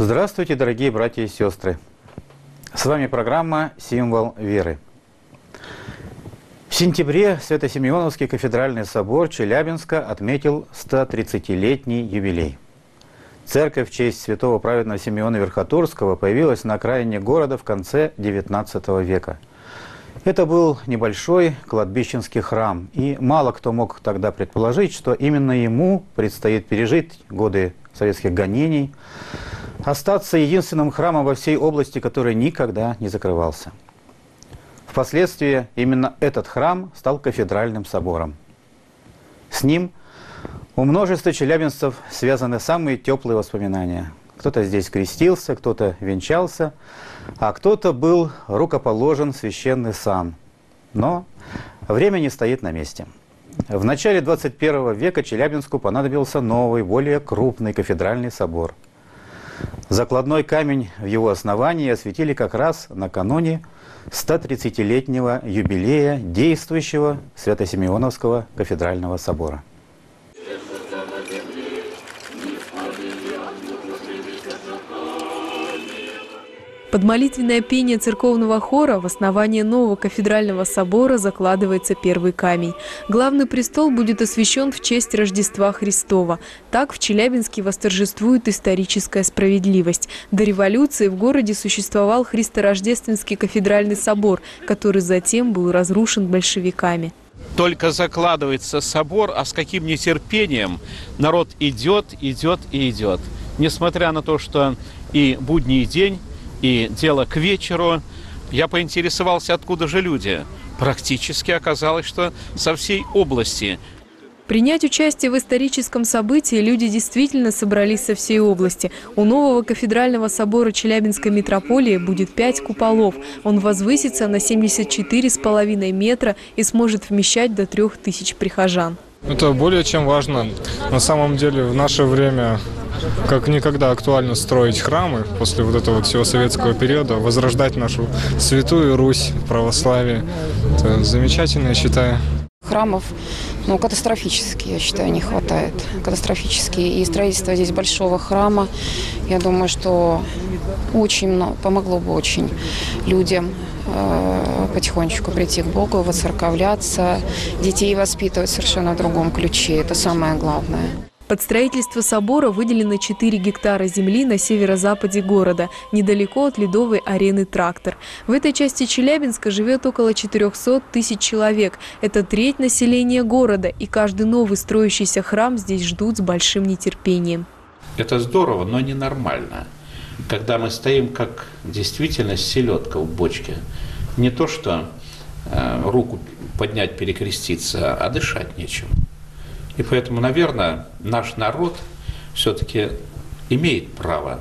Здравствуйте, дорогие братья и сестры! С вами программа «Символ веры». В сентябре Свято-Симеоновский кафедральный собор Челябинска отметил 130-летний юбилей. Церковь в честь святого праведного Симеона Верхотурского появилась на окраине города в конце XIX века. Это был небольшой кладбищенский храм, и мало кто мог тогда предположить, что именно ему предстоит пережить годы советских гонений, остаться единственным храмом во всей области, который никогда не закрывался. Впоследствии именно этот храм стал кафедральным собором. С ним у множества челябинцев связаны самые теплые воспоминания. Кто-то здесь крестился, кто-то венчался, а кто-то был рукоположен в священный сан. Но время не стоит на месте. В начале 21 века Челябинску понадобился новый, более крупный кафедральный собор. Закладной камень в его основании осветили как раз накануне 130-летнего юбилея действующего Свято-Симеоновского кафедрального собора. Под молитвенное пение церковного хора в основании нового кафедрального собора закладывается первый камень. Главный престол будет освящен в честь Рождества Христова. Так в Челябинске восторжествует историческая справедливость. До революции в городе существовал Христорождественский кафедральный собор, который затем был разрушен большевиками. Только закладывается собор, а с каким нетерпением народ идет, идет и идет. Несмотря на то, что и будний день, и дело к вечеру, я поинтересовался, откуда же люди. Практически оказалось, что со всей области. Принять участие в историческом событии люди действительно собрались со всей области. У нового кафедрального собора Челябинской митрополии будет 5 куполов. Он возвысится на 74,5 метра и сможет вмещать до 3000 прихожан. Это более чем важно. На самом деле в наше время как никогда актуально строить храмы после вот этого всего советского периода, возрождать нашу святую Русь, православие. Это замечательно, я считаю. Храмов, катастрофически, я считаю, не хватает. Катастрофически. И строительство здесь большого храма, я думаю, что очень помогло бы очень людям потихонечку прийти к Богу, воцерковляться, детей воспитывать совершенно в другом ключе. Это самое главное. Под строительство собора выделены 4 гектара земли на северо-западе города, недалеко от ледовой арены «Трактор». В этой части Челябинска живет около 400 тысяч человек. Это треть населения города, и каждый новый строящийся храм здесь ждут с большим нетерпением. Это здорово, но ненормально. Когда мы стоим как действительно селедка в бочке. Не то, что руку поднять, перекреститься, а дышать нечем. И поэтому, наверное, наш народ все-таки имеет право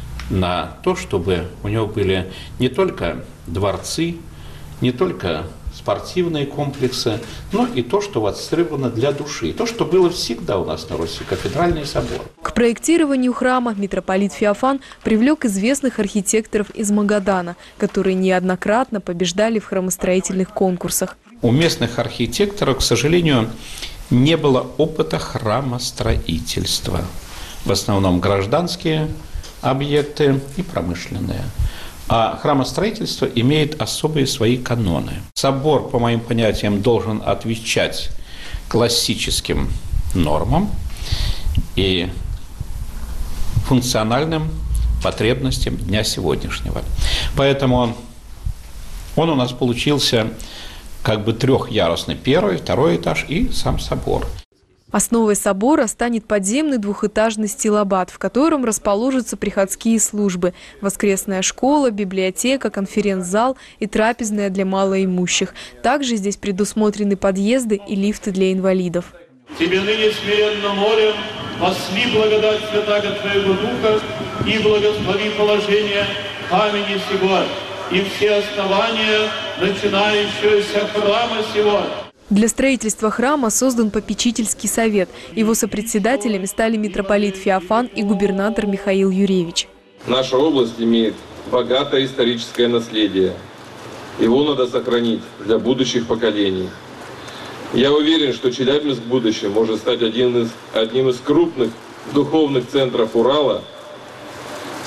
на то, чтобы у него были не только дворцы, не только спортивные комплексы, но и то, что востребовано для души. То, что было всегда у нас на Руси, кафедральный собор. К проектированию храма митрополит Феофан привлек известных архитекторов из Магадана, которые неоднократно побеждали в храмостроительных конкурсах. У местных архитекторов, к сожалению, не было опыта храмостроительства. В основном гражданские объекты и промышленные. А храмостроительство имеет особые свои каноны. Собор, по моим понятиям, должен отвечать классическим нормам и функциональным потребностям дня сегодняшнего. Поэтому он у нас получился как бы трехъярусный: первый, второй этаж и сам собор. Основой собора станет подземный двухэтажный стилобат, в котором расположатся приходские службы, воскресная школа, библиотека, конференц-зал и трапезная для малоимущих. Также здесь предусмотрены подъезды и лифты для инвалидов. Тебе ныне смиренно молим, осли благодать святаго Твоего Духа и благослови положение камени сего и все основания начинающегося храма сего. Для строительства храма создан попечительский совет. Его сопредседателями стали митрополит Феофан и губернатор Михаил Юрьевич. Наша область имеет богатое историческое наследие. Его надо сохранить для будущих поколений. Я уверен, что Челябинск в будущем может стать одним из крупных духовных центров Урала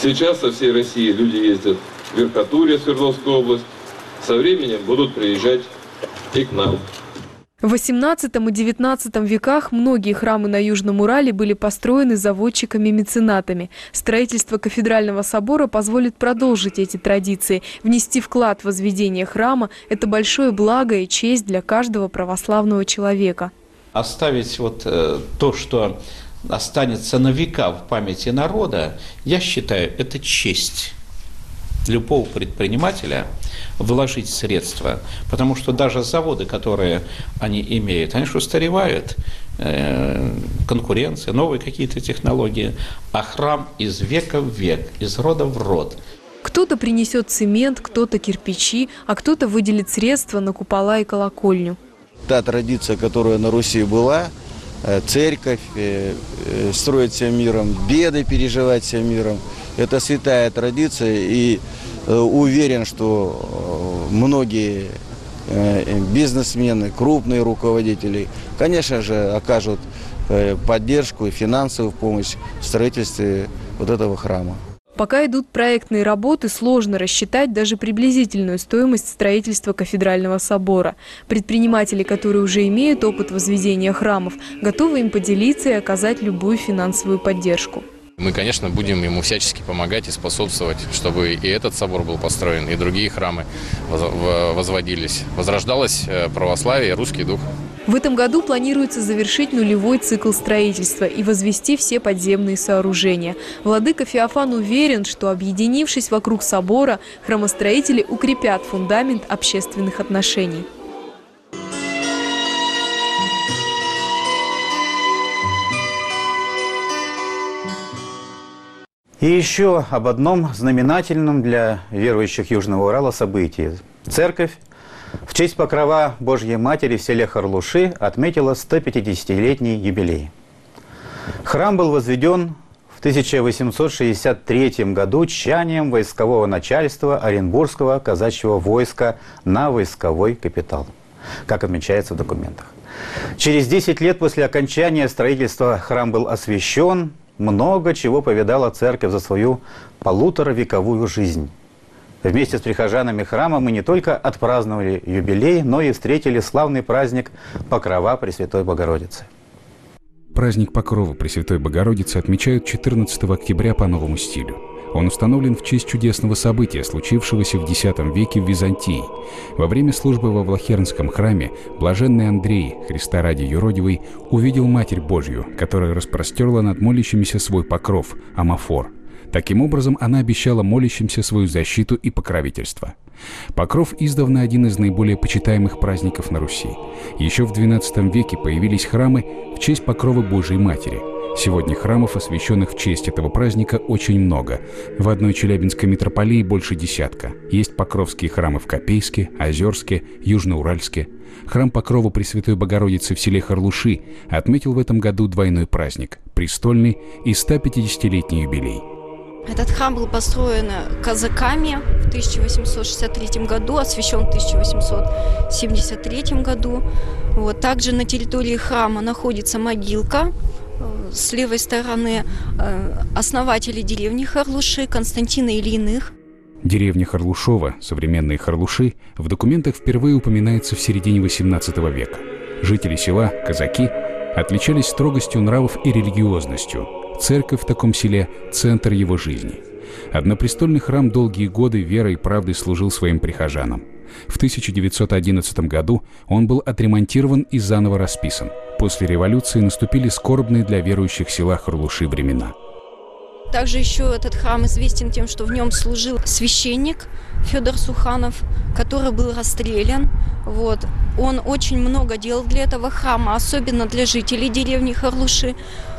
Сейчас со всей России люди ездят в Верхотурье, Свердловскую область. Со временем будут приезжать и к нам. В XVIII и XIX веках многие храмы на Южном Урале были построены заводчиками-меценатами. Строительство кафедрального собора позволит продолжить эти традиции. Внести вклад в возведение храма – это большое благо и честь для каждого православного человека. Оставить то, что останется на века в памяти народа, я считаю, это честь любого предпринимателя вложить средства, потому что даже заводы, которые они имеют, они же устаревают, конкуренция, новые какие-то технологии, а храм из века в век, из рода в род. Кто-то принесет цемент, кто-то кирпичи, а кто-то выделит средства на купола и колокольню. Та традиция, которая на Руси была, церковь, строить всем миром, беды переживать всем миром, это святая традиция, и уверен, что многие бизнесмены, крупные руководители, конечно же, окажут поддержку и финансовую помощь в строительстве вот этого храма. Пока идут проектные работы, сложно рассчитать даже приблизительную стоимость строительства кафедрального собора. Предприниматели, которые уже имеют опыт возведения храмов, готовы им поделиться и оказать любую финансовую поддержку. Мы, конечно, будем ему всячески помогать и способствовать, чтобы и этот собор был построен, и другие храмы возводились. Возрождалось православие и русский дух. В этом году планируется завершить нулевой цикл строительства и возвести все подземные сооружения. Владыка Феофан уверен, что, объединившись вокруг собора, храмостроители укрепят фундамент общественных отношений. И еще об одном знаменательном для верующих Южного Урала событии. Церковь в честь покрова Божьей Матери в селе Харлуши отметила 150-летний юбилей. Храм был возведен в 1863 году тщанием войскового начальства Оренбургского казачьего войска на войсковой капитал, как отмечается в документах. Через 10 лет после окончания строительства храм был освящен. Много чего повидала церковь за свою полуторавековую жизнь. Вместе с прихожанами храма мы не только отпраздновали юбилей, но и встретили славный праздник Покрова Пресвятой Богородицы. Праздник Покрова Пресвятой Богородицы отмечают 14 октября по новому стилю. Он установлен в честь чудесного события, случившегося в X веке в Византии. Во время службы во Влахернском храме блаженный Андрей, Христа ради юродивый, увидел Матерь Божью, которая распростерла над молящимися свой покров, амафор. Таким образом, она обещала молящимся свою защиту и покровительство. Покров издавна один из наиболее почитаемых праздников на Руси. Еще в XII веке появились храмы в честь покрова Божией Матери. Сегодня храмов, освященных в честь этого праздника, очень много. В одной Челябинской митрополии больше десятка. Есть покровские храмы в Копейске, Озерске, Южноуральске. Храм Покрова Пресвятой Богородицы в селе Харлуши отметил в этом году двойной праздник – престольный и 150-летний юбилей. Этот храм был построен казаками в 1863 году, освящен в 1873 году. Также на территории храма находится могилка. С левой стороны основатели деревни Харлуши Константина Ильиных. Деревня Харлушова, современные Харлуши, в документах впервые упоминается в середине XVIII века. Жители села, казаки, отличались строгостью нравов и религиозностью. Церковь в таком селе – центр его жизни. Однопрестольный храм долгие годы верой и правдой служил своим прихожанам. В 1911 году он был отремонтирован и заново расписан. После революции наступили скорбные для верующих села Харлуши времена. Также еще этот храм известен тем, что в нем служил священник Федор Суханов, который был расстрелян. Он очень много делал для этого храма, особенно для жителей деревни Харлуши.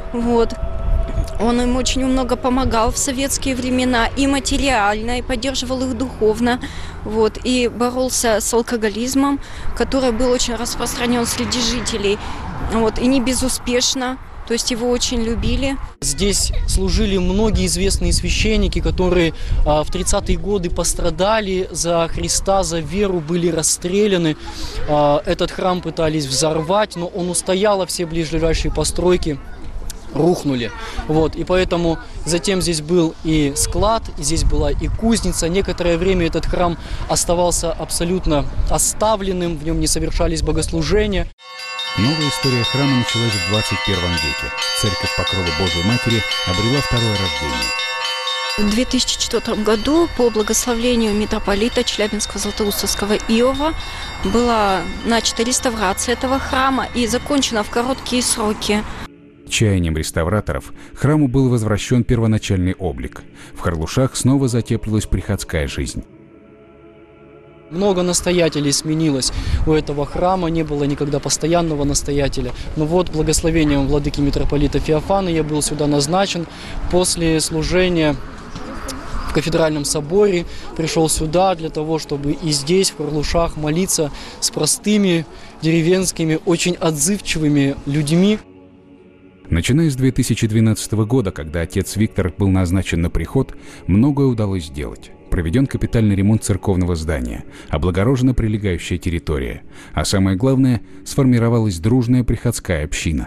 Он им очень много помогал в советские времена и материально, и поддерживал их духовно, и боролся с алкоголизмом, который был очень распространен среди жителей, и не безуспешно, то есть его очень любили. Здесь служили многие известные священники, которые в 30-е годы пострадали за Христа, за веру, были расстреляны. Этот храм пытались взорвать, но он устоял, все ближайшие постройки рухнули. Вот, и поэтому затем здесь был и склад, и здесь была и кузница. Некоторое время этот храм оставался абсолютно оставленным, в нем не совершались богослужения. Новая история храма началась в 21 веке. Церковь Покрова Божией Матери обрела второе рождение. В 2004 году по благословению митрополита Челябинского Златоустовского Иова была начата реставрация этого храма и закончена в короткие сроки. Чаянием реставраторов храму был возвращен первоначальный облик. В Харлушах снова затеплилась приходская жизнь. Много настоятелей сменилось у этого храма, не было никогда постоянного настоятеля. Но вот благословением владыки митрополита Феофана я был сюда назначен. После служения в кафедральном соборе пришел сюда для того, чтобы и здесь, в Харлушах, молиться с простыми деревенскими, очень отзывчивыми людьми. Начиная с 2012 года, когда отец Виктор был назначен на приход, многое удалось сделать. Проведен капитальный ремонт церковного здания, облагорожена прилегающая территория. А самое главное, сформировалась дружная приходская община.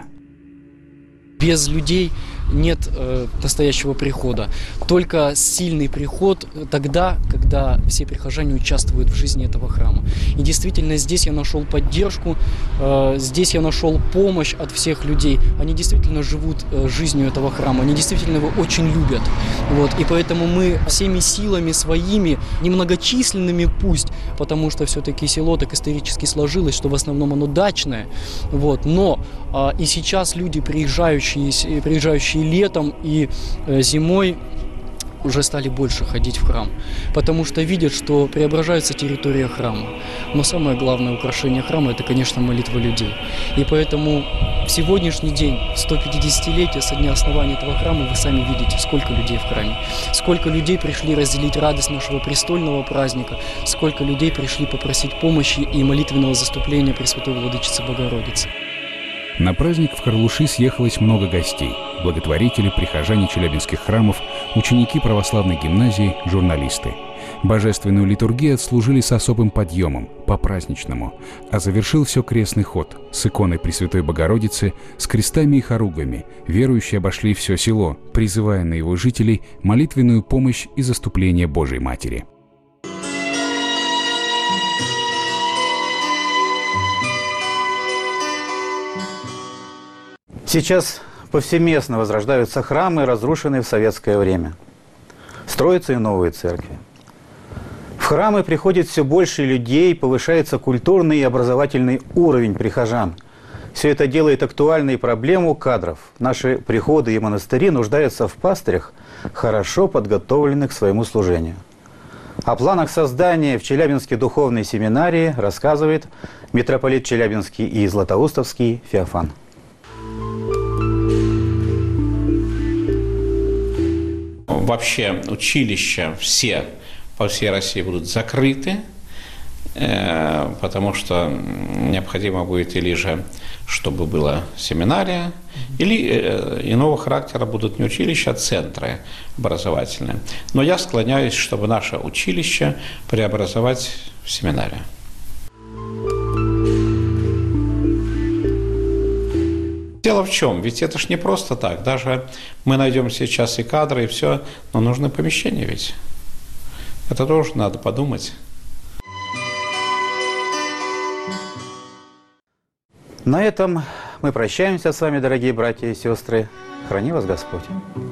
Без людей нет настоящего прихода. Только сильный приход тогда, когда все прихожане участвуют в жизни этого храма. И действительно здесь я нашел поддержку, здесь я нашел помощь от всех людей. Они действительно живут жизнью этого храма, они действительно его очень любят. Вот. И поэтому мы всеми силами своими, немногочисленными пусть, потому что все-таки село так исторически сложилось, что в основном оно дачное. Вот. Но и сейчас люди, приезжающие летом и зимой, уже стали больше ходить в храм, потому что видят, что преображается территория храма. Но самое главное украшение храма – это, конечно, молитва людей. И поэтому в сегодняшний день, 150-летие со дня основания этого храма, вы сами видите, сколько людей в храме. Сколько людей пришли разделить радость нашего престольного праздника, сколько людей пришли попросить помощи и молитвенного заступления Пресвятой Владычицы Богородицы. На праздник в Харлуши съехалось много гостей. Благотворители, прихожане челябинских храмов, ученики православной гимназии, журналисты. Божественную литургию отслужили с особым подъемом, по-праздничному. А завершил все крестный ход с иконой Пресвятой Богородицы, с крестами и хоругвями. Верующие обошли все село, призывая на его жителей молитвенную помощь и заступление Божией Матери. Сейчас повсеместно возрождаются храмы, разрушенные в советское время. Строятся и новые церкви. В храмы приходит все больше людей, повышается культурный и образовательный уровень прихожан. Все это делает актуальной проблему кадров. Наши приходы и монастыри нуждаются в пастырях, хорошо подготовленных к своему служению. О планах создания в Челябинске духовной семинарии рассказывает митрополит Челябинский и Златоустовский Феофан. Вообще училища все по всей России будут закрыты, потому что необходимо будет или же, чтобы была семинария, или иного характера будут не училища, а центры образовательные. Но я склоняюсь, чтобы наше училище преобразовать в семинарию. Дело в чем? Ведь это ж не просто так. Даже мы найдем сейчас и кадры, и все, но нужны помещения ведь. Это тоже надо подумать. На этом мы прощаемся с вами, дорогие братья и сестры. Храни вас Господь.